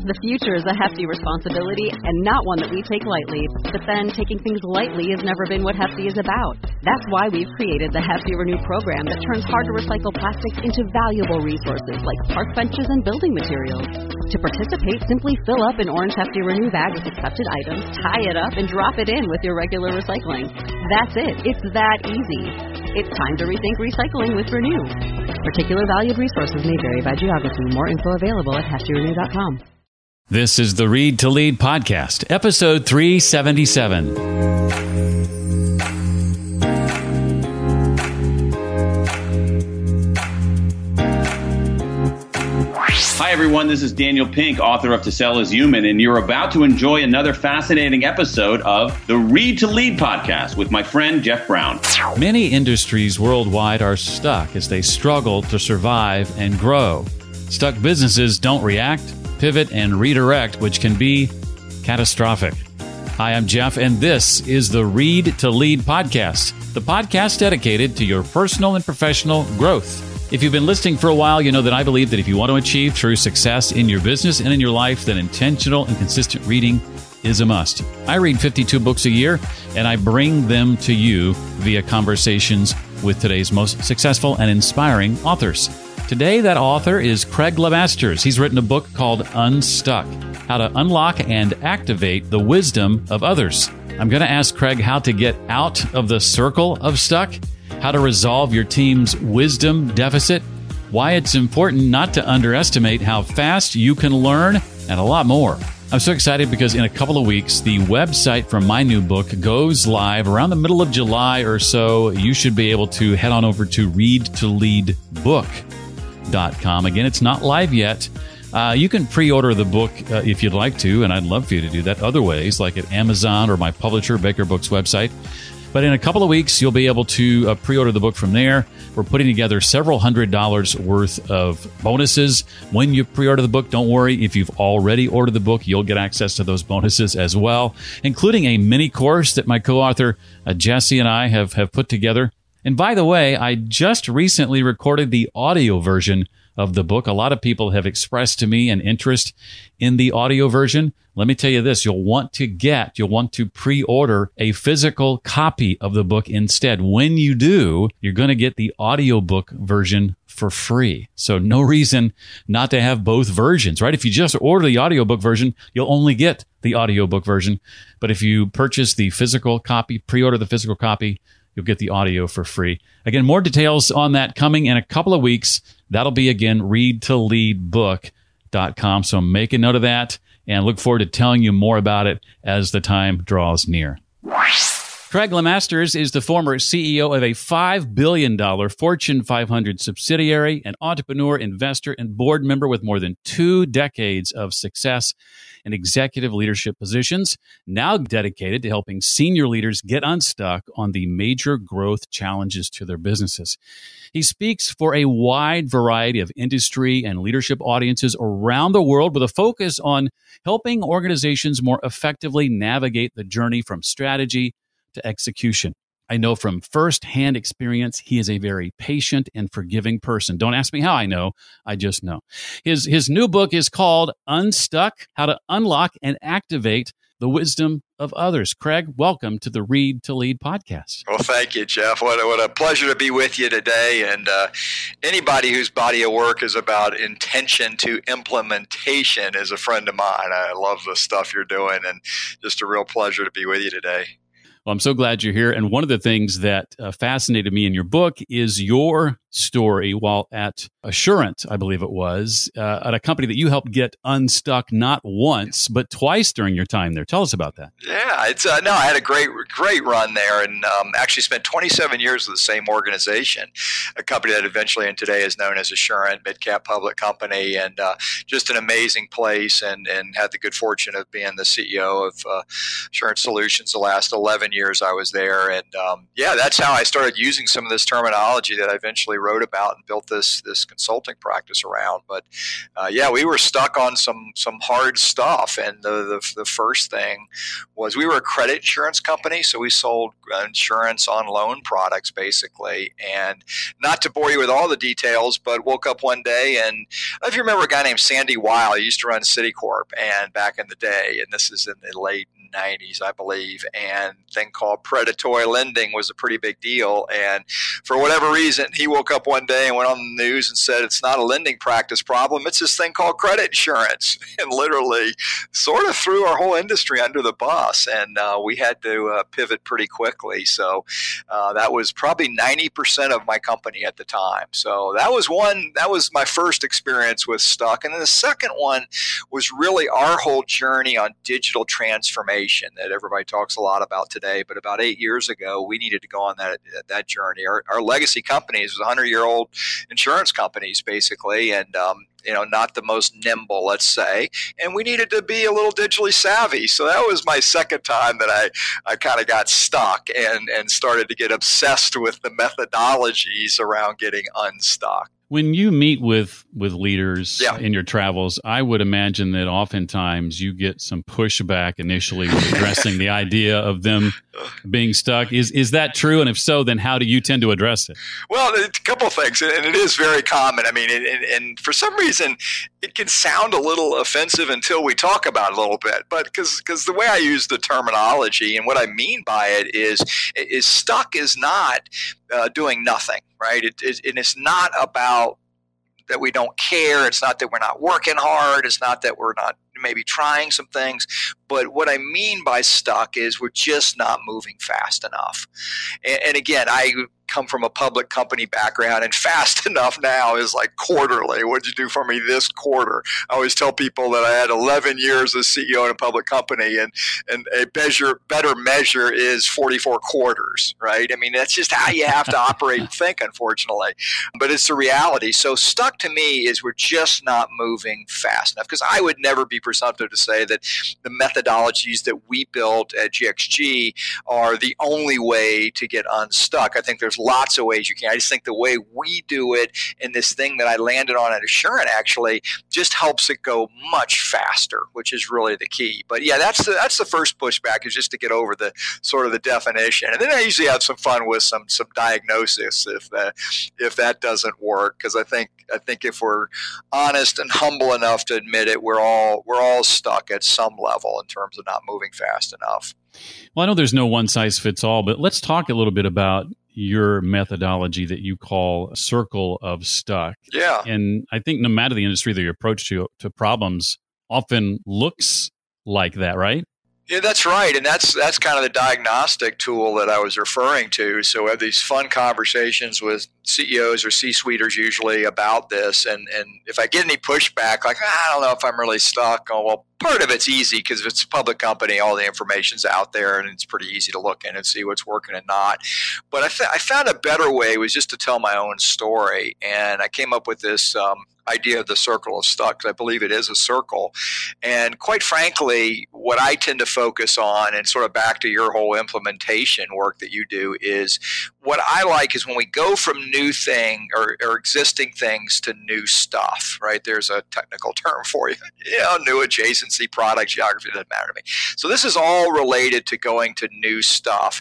The future is a hefty responsibility and not one that we take lightly. But then taking things lightly has never been what Hefty is about. That's why we've created the Hefty Renew program that turns hard-to-recycle plastics into valuable resources like park benches and building materials. To participate, simply fill up an orange Hefty Renew bag with accepted items, tie it up, and drop it in with your regular recycling. That's it. It's that easy. It's time to rethink recycling with Renew. Particular valued resources may vary by geography. More info available at heftyrenew.com. This is the Read to Lead podcast, episode 377. Hi, everyone. This is Daniel Pink, author of To Sell is Human, and you're about to enjoy another fascinating episode of the Read to Lead podcast with my friend Jeff Brown. Many industries worldwide are stuck as they struggle to survive and grow. Stuck businesses don't react, pivot, and redirect, which can be catastrophic. Hi, I'm Jeff, and this is the Read to Lead podcast, the podcast dedicated to your personal and professional growth. If you've been listening for a while, you know that I believe that if you want to achieve true success in your business and in your life, then intentional and consistent reading is a must. I read 52 books a year, and I bring them to you via conversations with today's most successful and inspiring authors. Today, that author is Craig LeMasters. He's written a book called Unstuck, How to Unlock and Activate the Wisdom of Others. I'm going to ask Craig how to get out of the circle of stuck, how to resolve your team's wisdom deficit, why it's important not to underestimate how fast you can learn, and a lot more. I'm so excited because in a couple of weeks, the website for my new book goes live around the middle of July or so. You should be able to head on over to readtoleadbook.com. Again, it's not live yet. You can pre-order the book if you'd like to, and I'd love for you to do that other ways, like at Amazon or my publisher, Baker Books website. But in a couple of weeks, you'll be able to pre-order the book from there. We're putting together several $100s worth of bonuses. When you pre-order the book, don't worry. If you've already ordered the book, you'll get access to those bonuses as well, including a mini course that my co-author Jesse and I have put together. And by the way, I just recently recorded the audio version of the book. A lot of people have expressed to me an interest in the audio version. Let me tell you this, you'll want to pre-order a physical copy of the book instead. When you do, you're going to get the audiobook version for free. So no reason not to have both versions, right? If you just order the audiobook version, you'll only get the audiobook version. But if you purchase the physical copy, pre-order the physical copy, you'll get the audio for free. Again, more details on that coming in a couple of weeks. That'll be, again, readtoleadbook.com. So make a note of that and look forward to telling you more about it as the time draws near. Craig LeMasters is the former CEO of a $5 billion Fortune 500 subsidiary, an entrepreneur, investor, and board member with more than 2 decades of success in executive leadership positions, now dedicated to helping senior leaders get unstuck on the major growth challenges to their businesses. He speaks for a wide variety of industry and leadership audiences around the world with a focus on helping organizations more effectively navigate the journey from strategy to execution. I know from firsthand experience, he is a very patient and forgiving person. Don't ask me how I know. I just know. His new book is called Unstuck, How to Unlock and Activate the Wisdom of Others. Craig, welcome to the Read to Lead podcast. Well, thank you, Jeff. What a pleasure to be with you today. And anybody whose body of work is about intention to implementation is a friend of mine. I love the stuff you're doing, and just a real pleasure to be with you today. Well, I'm so glad you're here. And one of the things that fascinated me in your book is your story while at Assurant, I believe it was, at a company that you helped get unstuck not once, but twice during your time there. Tell us about that. Yeah, it's I had a great run there, and actually spent 27 years with the same organization, a company that eventually and today is known as Assurant, mid-cap public company, and just an amazing place, and had the good fortune of being the CEO of Assurant Solutions the last 11 years I was there. And that's how I started using some of this terminology that I eventually wrote about and built this consulting practice around. But yeah, we were stuck on some hard stuff. And the first thing was we were a credit insurance company, so we sold insurance on loan products basically. And not to bore you with all the details, but woke up one day and I don't know if you remember a guy named Sandy Weil. He used to run Citicorp and back in the day, and this is in the late 90s, I believe, and a thing called predatory lending was a pretty big deal. And for whatever reason, he woke up one day and went on the news and said, it's not a lending practice problem, it's this thing called credit insurance, and literally sort of threw our whole industry under the bus. And we had to pivot pretty quickly. So that was probably 90% of my company at the time. So that was my first experience with Stuck. And then the second one was really our whole journey on digital transformation that everybody talks a lot about today. But about 8 years ago, we needed to go on that journey. Our legacy companies was 100-year-old insurance companies, basically, and not the most nimble, let's say. And we needed to be a little digitally savvy. So that was my second time that I kind of got stuck and started to get obsessed with the methodologies around getting unstuck. When you meet with leaders in your travels, I would imagine that oftentimes you get some pushback initially with addressing the idea of them being stuck. Is that true? And if so, then how do you tend to address it? Well, a couple of things, and it is very common. I mean, and for some reason, it can sound a little offensive until we talk about it a little bit. But because the way I use the terminology and what I mean by it is stuck is not doing nothing, right? It's not about that we don't care. It's not that we're not working hard. It's not that we're not maybe trying some things. But what I mean by stuck is we're just not moving fast enough. And again, I come from a public company background, and fast enough now is like quarterly. What'd you do for me this quarter? I always tell people that I had 11 years as CEO in a public company, and a better measure is 44 quarters, right? I mean, that's just how you have to operate and think, unfortunately. But it's the reality. So stuck to me is we're just not moving fast enough, because I would never be presumptive to say that the methodologies that we built at GXG are the only way to get unstuck. I think there's lots of ways you can. I just think the way we do it, and this thing that I landed on at Assurant actually just helps it go much faster, which is really the key. But yeah, that's the first pushback, is just to get over the sort of the definition. And then I usually have some fun with some diagnosis if that doesn't work, because I think if we're honest and humble enough to admit it, we're all stuck at some level in terms of not moving fast enough. Well, I know there's no one size fits all, but let's talk a little bit about your methodology that you call Circle of Stuck. Yeah. And I think no matter the industry, the approach to problems often looks like that, right? Yeah, that's right. And that's kind of the diagnostic tool that I was referring to. So we have these fun conversations with CEOs or C-suiters usually about this. And if I get any pushback, like, I don't know if I'm really stuck. Oh, well, part of it's easy because if it's a public company, all the information's out there and it's pretty easy to look in and see what's working and not. But I found a better way was just to tell my own story. And I came up with this idea of the circle of stuck, because I believe it is a circle. And quite frankly, what I tend to focus on, and sort of back to your whole implementation work that you do, is what I like is when we go from new thing or existing things to new stuff, right? There's a technical term for you, new adjacency, product, geography, doesn't matter to me. So this is all related to going to new stuff.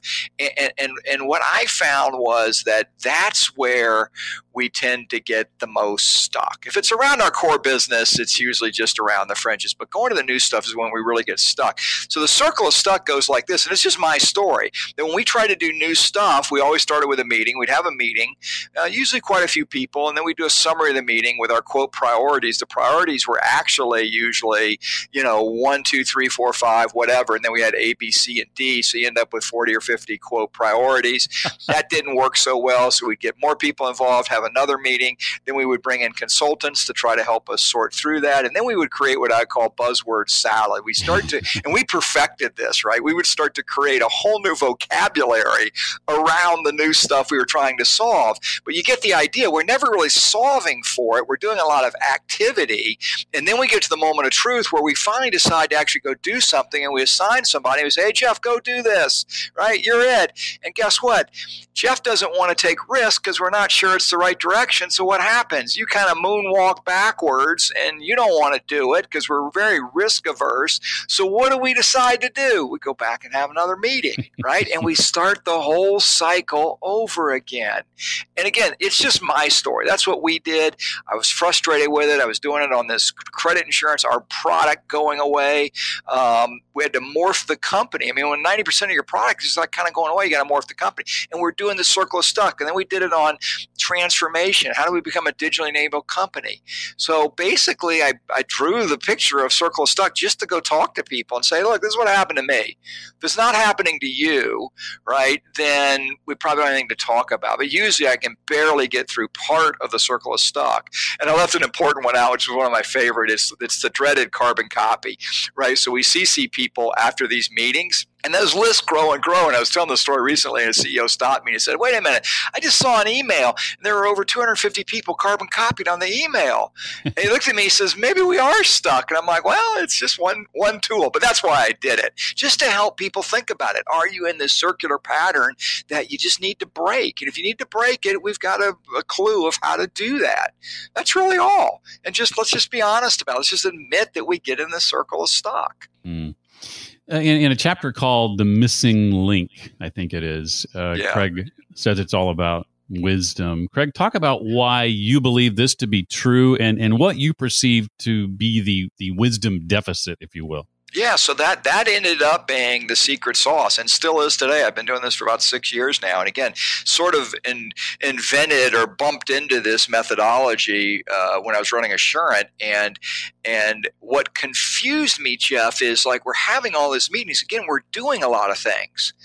And what I found was that that's where we tend to get the most stuck. If it's around our core business, it's usually just around the fringes. But going to the new stuff is when we really get stuck. So the circle of stuck goes like this, and it's just my story. That when we try to do new stuff, we always started with a meeting. We'd have a meeting, usually quite a few people, and then we'd do a summary of the meeting with our, quote, priorities. The priorities were actually usually, 1, 2, 3, 4, 5, whatever, and then we had A, B, C, and D, so you end up with 40 or 50, quote, priorities. That didn't work so well, so we'd get more people involved, have another meeting, then we would bring in consultants consultants to try to help us sort through that. And then we would create what I call buzzword salad. We start to, and we perfected this, right? We would start to create a whole new vocabulary around the new stuff we were trying to solve. But you get the idea. We're never really solving for it. We're doing a lot of activity. And then we get to the moment of truth where we finally decide to actually go do something, and we assign somebody and we say, hey, Jeff, go do this, right? You're it. And guess what? Jeff doesn't want to take risks because we're not sure it's the right direction. So what happens? You kind of moonwalk backwards, and you don't want to do it because we're very risk averse. So what do we decide to do? We go back and have another meeting, right? And we start the whole cycle over again. And again, it's just my story. That's what we did. I was frustrated with it. I was doing it on this credit insurance, our product going away. We had to morph the company. I mean, when 90% of your product is like kind of going away, you got to morph the company. And we're doing the circle of stuck. And then we did it on transformation. How do we become a digitally enabled company? So basically, I drew the picture of circle of stuck just to go talk to people and say, look, this is what happened to me. If it's not happening to you, right, then we probably don't have anything to talk about. But usually I can barely get through part of the circle of stuck. And I left an important one out, which is one of my favorite. It's the dreaded carbon copy, right? So we CC people after these meetings, and those lists grow and grow. And I was telling the story recently, and a CEO stopped me and he said, wait a minute, I just saw an email, and there were over 250 people carbon copied on the email. And he looked at me and says, maybe we are stuck. And I'm like, well, it's just one tool. But that's why I did it, just to help people think about it. Are you in this circular pattern that you just need to break? And if you need to break it, we've got a clue of how to do that. That's really all. And let's just be honest about it. Let's just admit that we get in the circle of stuck. Mm. In a chapter called The Missing Link, I think it is, Craig says it's all about wisdom. Craig, talk about why you believe this to be true and what you perceive to be the wisdom deficit, if you will. Yeah, so that ended up being the secret sauce, and still is today. I've been doing this for about 6 years now, and again, sort of invented or bumped into this methodology when I was running Assurant, and what confused me, Jeff, is like we're having all these meetings. Again, we're doing a lot of things,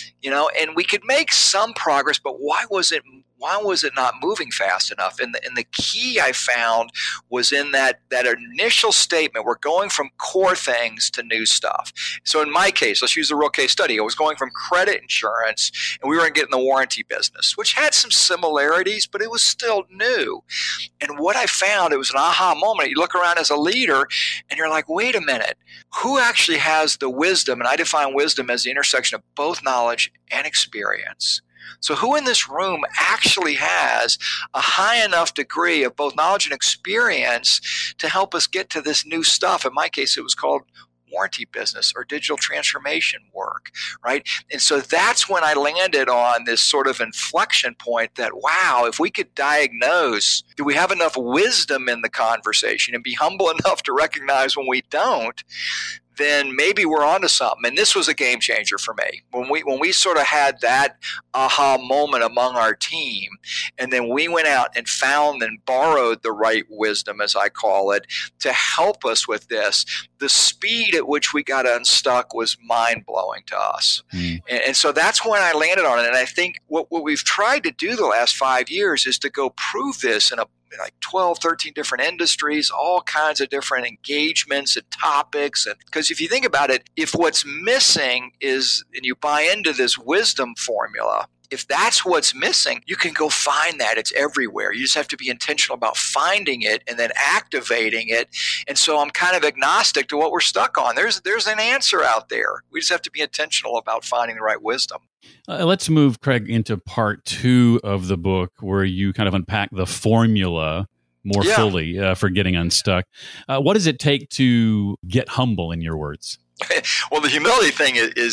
and we could make some progress, but why was it not moving fast enough? And the key I found was in that initial statement, we're going from core things to new stuff. So in my case, let's use a real case study. I was going from credit insurance, and we were getting the warranty business, which had some similarities, but it was still new. And what I found, it was an aha moment. You look around as a leader, and you're like, wait a minute, who actually has the wisdom? And I define wisdom as the intersection of both knowledge and experience. So who in this room actually has a high enough degree of both knowledge and experience to help us get to this new stuff? In my case, it was called warranty business or digital transformation work, right? And so that's when I landed on this sort of inflection point that, wow, if we could diagnose, do we have enough wisdom in the conversation and be humble enough to recognize when we don't, then maybe we're onto something. And this was a game changer for me. When we sort of had that aha moment among our team, and then we went out and found and borrowed the right wisdom, as I call it, to help us with this, the speed at which we got unstuck was mind-blowing to us. And so that's when I landed on it. And I think what we've tried to do the last 5 years is to go prove this in like 12, 13 different industries, all kinds of different engagements and topics. And because if you think about it, if what's missing is, and you buy into this wisdom formula, if that's what's missing, you can go find that. It's everywhere. You just have to be intentional about finding it and then activating it. And so I'm kind of agnostic to what we're stuck on. There's an answer out there. We just have to be intentional about finding the right wisdom. Let's move, Craig, into part 2 of the book, where you kind of unpack the formula more fully for getting unstuck. What does it take to get humble, in your words? Well, the humility thing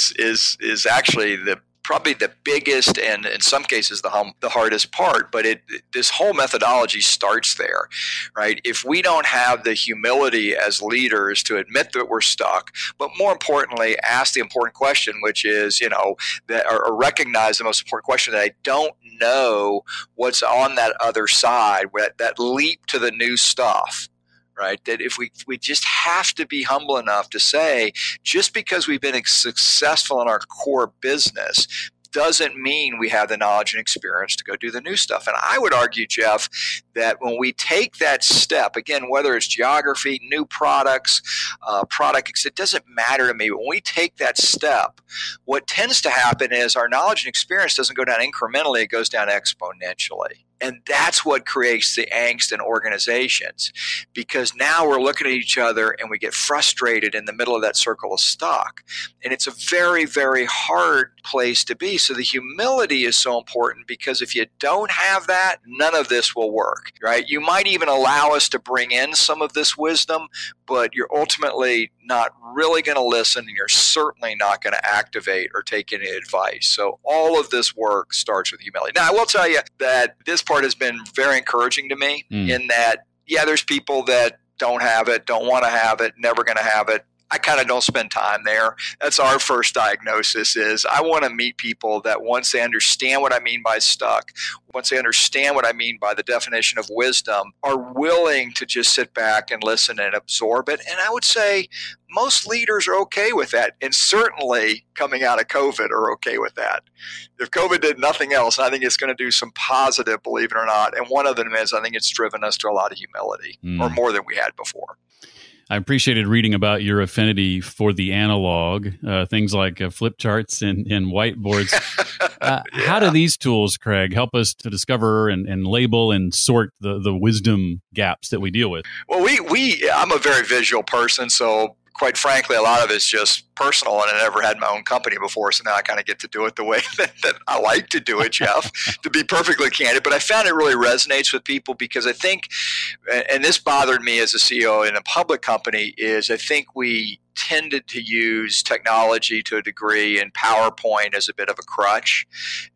is actually probably the biggest and in some cases the hardest part, but this whole methodology starts there, right? If we don't have the humility as leaders to admit that we're stuck, but more importantly, ask the important question, which is, or recognize the most important question, that I don't know what's on that other side, that leap to the new stuff. Right? That if we just have to be humble enough to say, just because we've been successful in our core business doesn't mean we have the knowledge and experience to go do the new stuff. And I would argue, Jeff, that when we take that step, again, whether it's geography, new products, it doesn't matter to me. When we take that step, what tends to happen is our knowledge and experience doesn't go down incrementally, it goes down exponentially. And that's what creates the angst in organizations, because now we're looking at each other and we get frustrated in the middle of that circle of stuck. And it's a very, very hard place to be. So the humility is so important, because if you don't have that, none of this will work, right? You might even allow us to bring in some of this wisdom, but you're ultimately not really going to listen, and you're certainly not going to activate or take any advice. So all of this work starts with humility. Now, I will tell you that this part has been very encouraging to me in that, yeah, there's people that don't have it, don't want to have it, never going to have it. I kind of don't spend time there. That's our first diagnosis is I want to meet people that once they understand what I mean by stuck, once they understand what I mean by the definition of wisdom, are willing to just sit back and listen and absorb it. And I would say most leaders are okay with that. And certainly coming out of COVID are okay with that. If COVID did nothing else, I think it's going to do some positive, believe it or not. And one of them is I think it's driven us to a lot of humility, or more than we had before. I appreciated reading about your affinity for the analog, things like flip charts and whiteboards. Yeah. How do these tools, Craig, help us to discover and label and sort the wisdom gaps that we deal with? Well, I'm a very visual person, so quite frankly, a lot of it's just personal, and I never had my own company before, so now I kind of get to do it the way that I like to do it, Jeff, to be perfectly candid. But I found it really resonates with people because I think, and this bothered me as a CEO in a public company, is I think we tended to use technology to a degree, and PowerPoint as a bit of a crutch.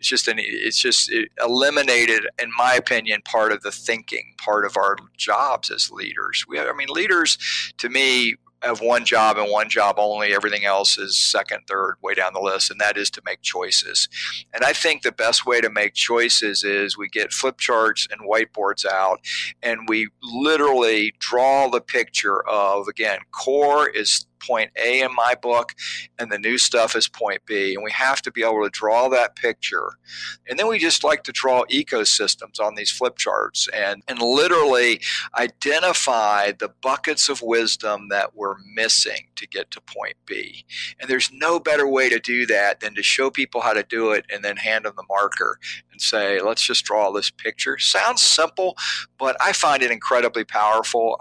It eliminated, in my opinion, part of the thinking, part of our jobs as leaders. Leaders, to me, have one job and one job only. Everything else is second, third, way down the list, and that is to make choices. And I think the best way to make choices is we get flip charts and whiteboards out, and we literally draw the picture of, again, core is point A in my book, and the new stuff is point B. And we have to be able to draw that picture. And then we just like to draw ecosystems on these flip charts and literally identify the buckets of wisdom that we're missing to get to point B. And there's no better way to do that than to show people how to do it and then hand them the marker and say, let's just draw this picture. Sounds simple, but I find it incredibly powerful.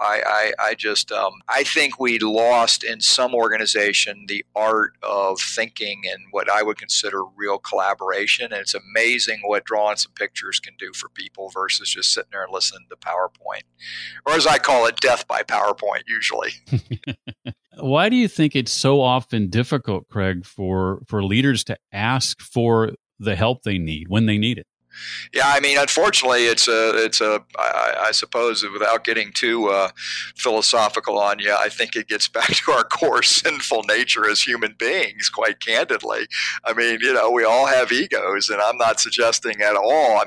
I think we lost in some organization the art of thinking and what I would consider real collaboration. And it's amazing what drawing some pictures can do for people versus just sitting there and listening to PowerPoint, or as I call it, death by PowerPoint usually. Why do you think it's so often difficult, Craig, for leaders to ask for the help they need when they need it? Yeah, unfortunately, I suppose, without getting too philosophical on you, I think it gets back to our core sinful nature as human beings, quite candidly. We all have egos, and I'm not suggesting at all.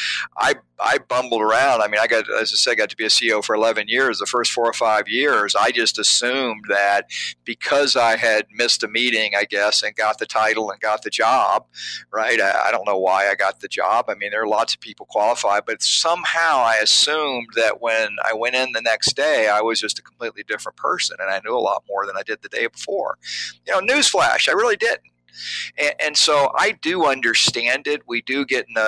I bumbled around. I got to be a CEO for 11 years. The first 4 or 5 years, I just assumed that because I had missed a meeting, I guess, and got the title and got the job, right? I don't know why I got the job. There are lots of people qualified, but somehow I assumed that when I went in the next day, I was just a completely different person, and I knew a lot more than I did the day before. Newsflash, I really didn't. And so I do understand it. We do get in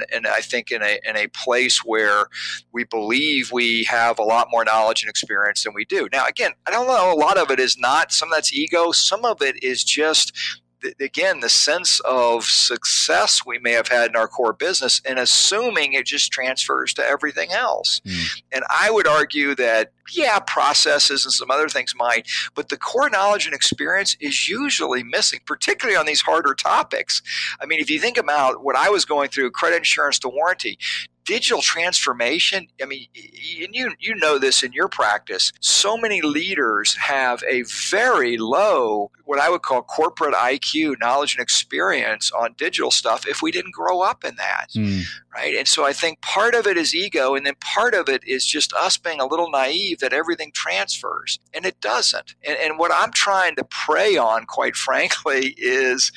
a place where we believe we have a lot more knowledge and experience than we do. Now, again, I don't know. A lot of it is not. Some of that's ego. Some of it is just, again, the sense of success we may have had in our core business and assuming it just transfers to everything else. And I would argue that, yeah, processes and some other things might, but the core knowledge and experience is usually missing, particularly on these harder topics. If you think about what I was going through, credit insurance to warranty, digital transformation, and you know this in your practice, so many leaders have a very low, what I would call corporate IQ, knowledge and experience on digital stuff if we didn't grow up in that, right? And so I think part of it is ego, and then part of it is just us being a little naive that everything transfers, and it doesn't. And what I'm trying to prey on, quite frankly, is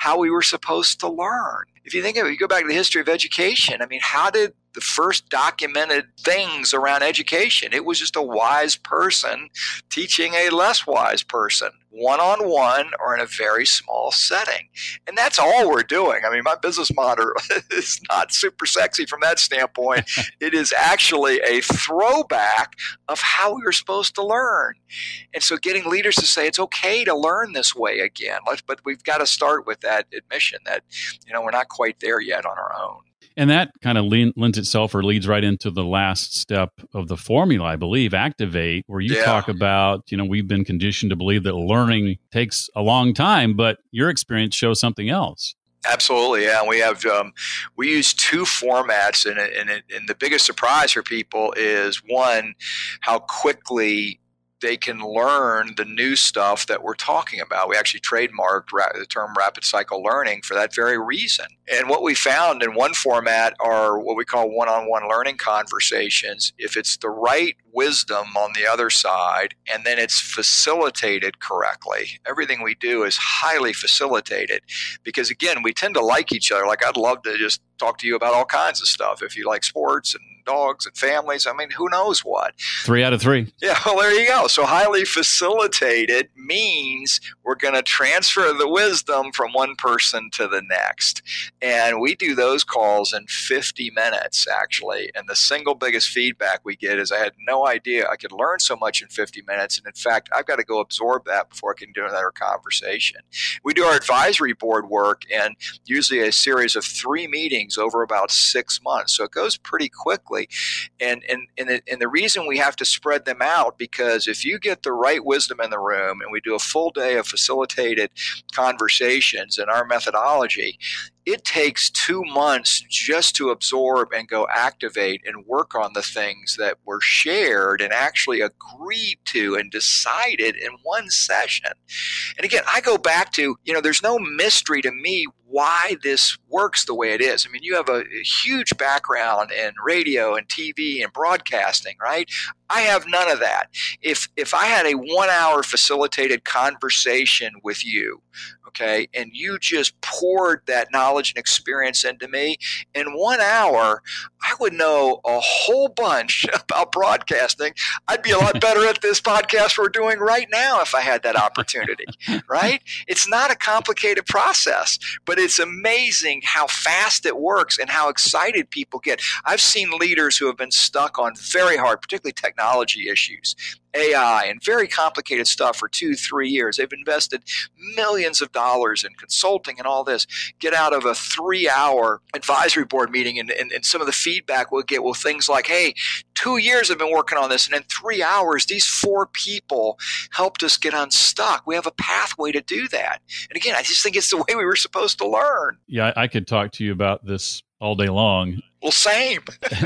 how we were supposed to learn. If you think of it, you go back to the history of education. I mean, how did the first documented things around education? It was just a wise person teaching a less wise person, one-on-one or in a very small setting. And that's all we're doing. I mean, my business model is not super sexy from that standpoint. It is actually a throwback of how we were supposed to learn. And so getting leaders to say it's okay to learn this way again. But we've got to start with that admission that, we're not quite there yet on our own. And that kind of lends itself or leads right into the last step of the formula, I believe, Activate, where you talk about, we've been conditioned to believe that learning takes a long time, but your experience shows something else. Absolutely, yeah. We have we use two formats, and the biggest surprise for people is, one, how quickly they can learn the new stuff that we're talking about. We actually trademarked the term rapid cycle learning for that very reason. And what we found in one format are what we call one-on-one learning conversations. If it's the right wisdom on the other side, and then it's facilitated correctly, everything we do is highly facilitated. Because again, we tend to like each other. Like, I'd love to just talk to you about all kinds of stuff. If you like sports and dogs and families, I mean, who knows what? 3 out of 3. Yeah, well, there you go. So highly facilitated means we're going to transfer the wisdom from one person to the next. And we do those calls in 50 minutes, actually. And the single biggest feedback we get is, I had no idea I could learn so much in 50 minutes. And in fact, I've got to go absorb that before I can do another conversation. We do our advisory board work, and usually a series of 3 meetings over about 6 months. So it goes pretty quickly. And the reason we have to spread them out, because if you get the right wisdom in the room, and we do a full day of facilitated conversations in our methodology, it takes 2 months just to absorb and go activate and work on the things that were shared and actually agreed to and decided in one session. And again, I go back to, there's no mystery to me why this works the way it is. I mean, you have a huge background in radio and TV and broadcasting, right? I have none of that. If I had a 1-hour facilitated conversation with you, okay, and you just poured that knowledge and experience into me, in 1 hour, I would know a whole bunch about broadcasting. I'd be a lot better at this podcast we're doing right now if I had that opportunity, right? It's not a complicated process, but it's amazing how fast it works and how excited people get. I've seen leaders who have been stuck on very hard, particularly technology issues, AI, and very complicated stuff for 2-3 years. They've invested millions of dollars in consulting and all this, get out of a 3-hour advisory board meeting, and some of the feedback we'll get will things like, hey, 2 years I've been working on this, and in 3 hours, these 4 people helped us get unstuck. We have a pathway to do that. And again, I just think it's the way we were supposed to learn. Yeah, I could talk to you about this all day long. Well, same.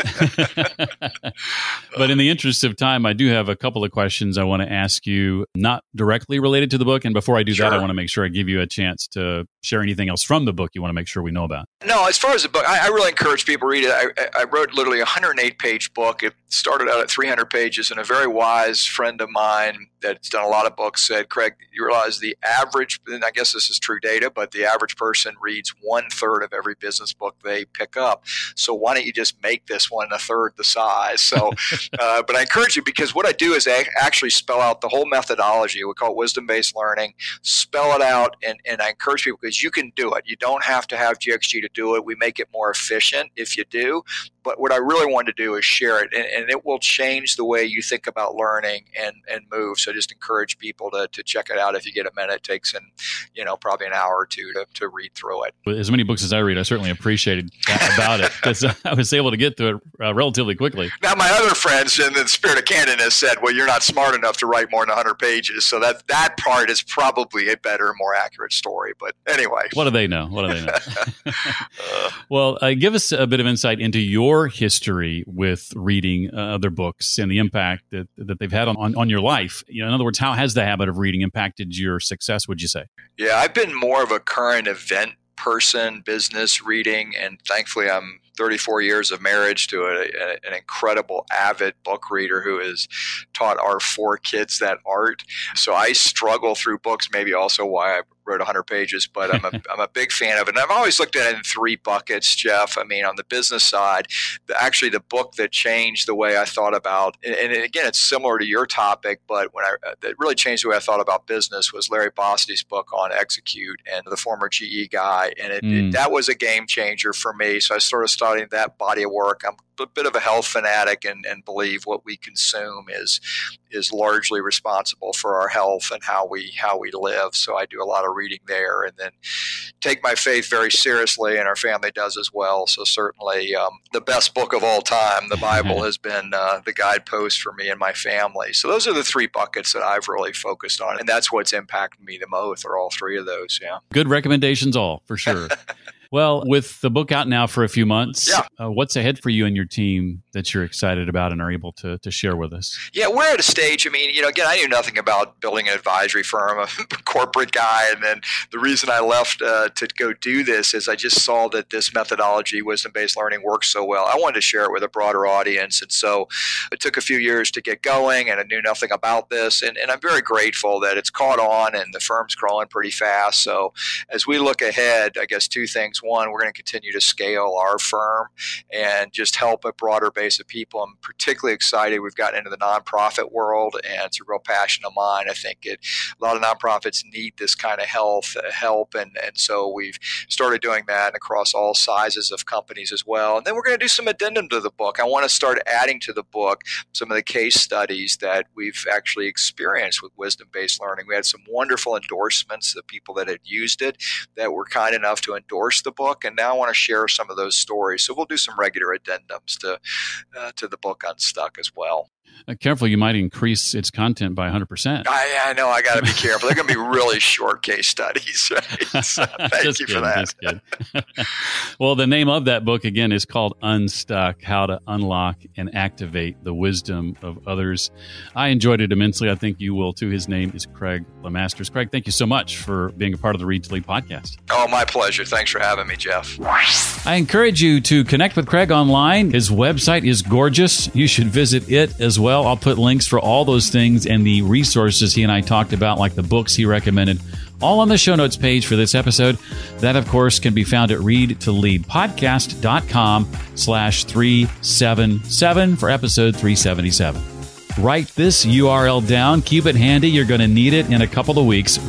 But in the interest of time, I do have a couple of questions I want to ask you, not directly related to the book. And before I do that, I want to make sure I give you a chance to share anything else from the book you want to make sure we know about. No, as far as the book, I really encourage people to read it. I wrote literally a 108-page book. It started out at 300 pages, and a very wise friend of mine that's done a lot of books said, Craig, you realize the average, and I guess this is true data, but the average person reads 1/3 of every business book they pick up. So why don't you just make this one 1/3 the size? So, but I encourage you, because what I do is I actually spell out the whole methodology. We call it wisdom-based learning. Spell it out, and I encourage people, because you can do it. You don't have to have GXG to do it. We make it more efficient if you do. But what I really want to do is share it, and it will change the way you think about learning and move. So just encourage people to check it out if you get a minute. It takes probably an hour or two to read through it. As many books as I read, I certainly appreciated that about it, because I was able to get to it relatively quickly. Now, my other friends in the spirit of candidness said, well, you're not smart enough to write more than 100 pages. So that part is probably a better, more accurate story. But anyway. What do they know? Well, give us a bit of insight into your history with reading other books and the impact that they've had on your life. In other words, how has the habit of reading impacted your success, would you say? Yeah, I've been more of a current event person, business reading, and thankfully I'm 34 years of marriage to an incredible avid book reader who has taught our 4 kids that art. So I struggle through books, maybe also why I wrote 100 pages, but I'm a big fan of it. And I've always looked at it in three buckets, Jeff. I mean, on the business side, actually the book that changed the way I thought about, and again, it's similar to your topic, but that really changed the way I thought about business was Larry Bossidy's book on Execute, and the former GE guy. And that was a game changer for me. So I started studying that body of work. I'm a bit of a health fanatic and believe what we consume is largely responsible for our health and how we live. So I do a lot of reading there, and then take my faith very seriously, and our family does as well. So certainly the best book of all time, the Bible, has been the guidepost for me and my family. So those are the three buckets that I've really focused on, and that's what's impacted me the most, are all three of those. Yeah, good recommendations, all for sure. Well, with the book out now for a few months, what's ahead for you and your team that you're excited about and are able to share with us? Yeah, we're at a stage. I mean, again, I knew nothing about building an advisory firm. I'm a corporate guy. And then the reason I left to go do this is I just saw that this methodology, wisdom-based learning, works so well. I wanted to share it with a broader audience. And so it took a few years to get going, and I knew nothing about this. And I'm very grateful that it's caught on and the firm's growing pretty fast. So as we look ahead, I guess two things. One, we're going to continue to scale our firm and just help a broader base of people. I'm particularly excited. We've gotten into the nonprofit world, and it's a real passion of mine. I think a lot of nonprofits need this kind of help, and so we've started doing that across all sizes of companies as well. And then we're going to do some addendum to the book. I want to start adding to the book some of the case studies that we've actually experienced with wisdom-based learning. We had some wonderful endorsements, the people that had used it that were kind enough to endorse the book, and now I want to share some of those stories. So we'll do some regular addendums to the book Unstuck as well. Careful, you might increase its content by 100%. I know, I got to be careful. They're going to be really short case studies, right? So thank you for that. Well, the name of that book, again, is called Unstuck, How to Unlock and Activate the Wisdom of Others. I enjoyed it immensely. I think you will, too. His name is Craig LeMasters. Craig, thank you so much for being a part of the Read to Lead podcast. Oh, my pleasure. Thanks for having me, Jeff. I encourage you to connect with Craig online. His website is gorgeous. You should visit it as well. I'll put links for all those things and the resources he and I talked about, like the books he recommended, all on the show notes page for this episode. That, of course, can be found at readtoleadpodcast.com/377 for episode 377. Write this URL down. Keep it handy. You're going to need it in a couple of weeks.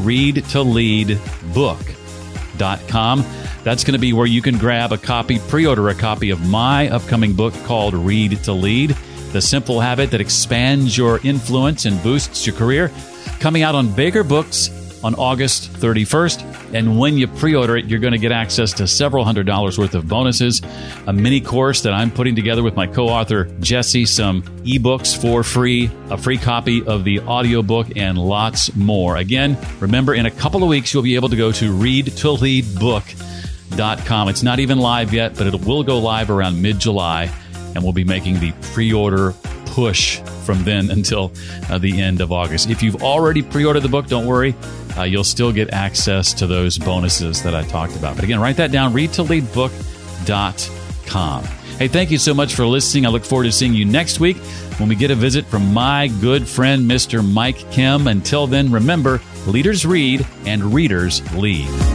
readtoleadbook.com. That's going to be where you can grab a copy, pre-order a copy of my upcoming book called Read to Lead, the simple habit that expands your influence and boosts your career, coming out on Baker Books on August 31st. And when you pre-order it, you're going to get access to several $100s worth of bonuses, a mini course that I'm putting together with my co-author, Jesse, some ebooks for free, a free copy of the audiobook, and lots more. Again, remember, in a couple of weeks, you'll be able to go to readtoleadbook.com. It's not even live yet, but it will go live around mid-July. And we'll be making the pre-order push from then until the end of August. If you've already pre-ordered the book, don't worry. You'll still get access to those bonuses that I talked about. But again, write that down, readtoleadbook.com. Hey, thank you so much for listening. I look forward to seeing you next week when we get a visit from my good friend, Mr. Mike Kim. Until then, remember, leaders read and readers lead.